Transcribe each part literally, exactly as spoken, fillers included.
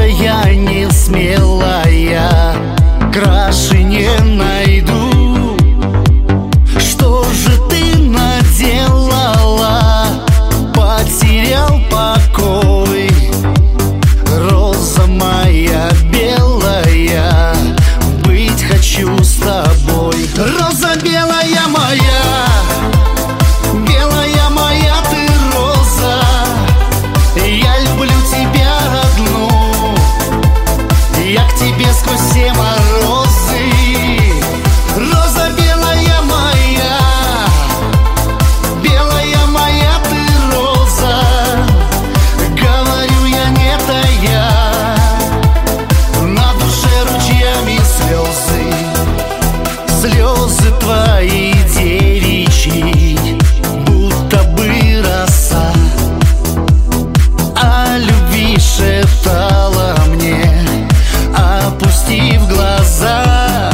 я не смелая, краше не найду. Что же ты наделала? Потерял покой. Роза моя белая, быть хочу с тобой. Роза белая моя, белая моя ты роза, я люблю тебя одну. Я к тебе сквозь все морозы. Роза белая моя, белая моя ты роза, говорю я не тая, на душе ручьями слезы, слезы твои девичьи, будто бы роса, о любви шептала мне, опустив глаза.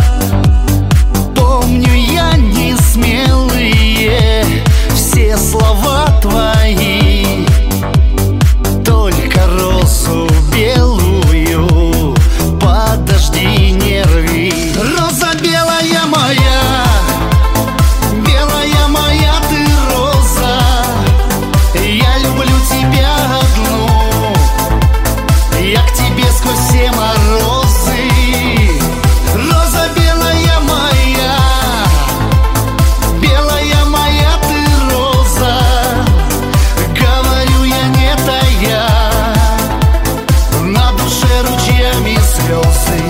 Помню я не смелые все слова твои, только розу белую подожди, не рви. Роза белая моя, белая моя ты роза, я люблю тебя одну. Я к тебе сквозь все морозы. Роза белая моя, белая моя ты роза, говорю я не тая, на душе ручьями слезы.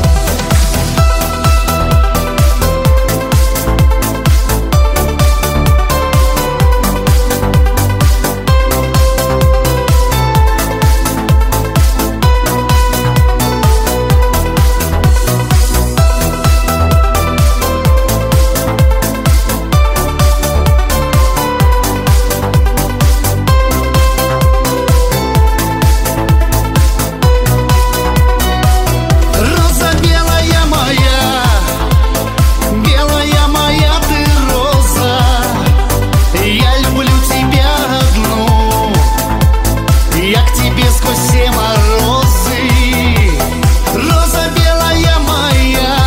Я к тебе сквозь все морозы. Роза белая моя,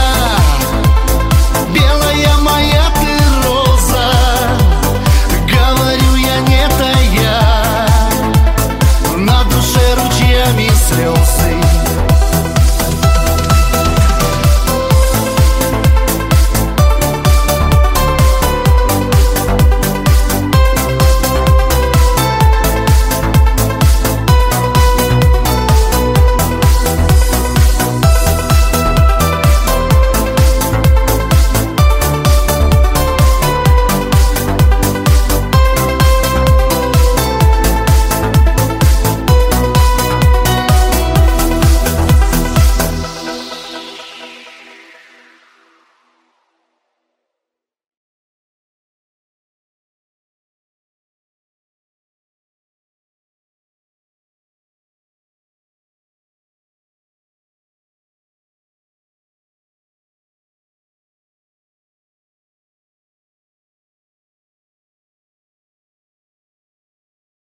белая моя ты роза, говорю я не тая, на душе ручьями слез.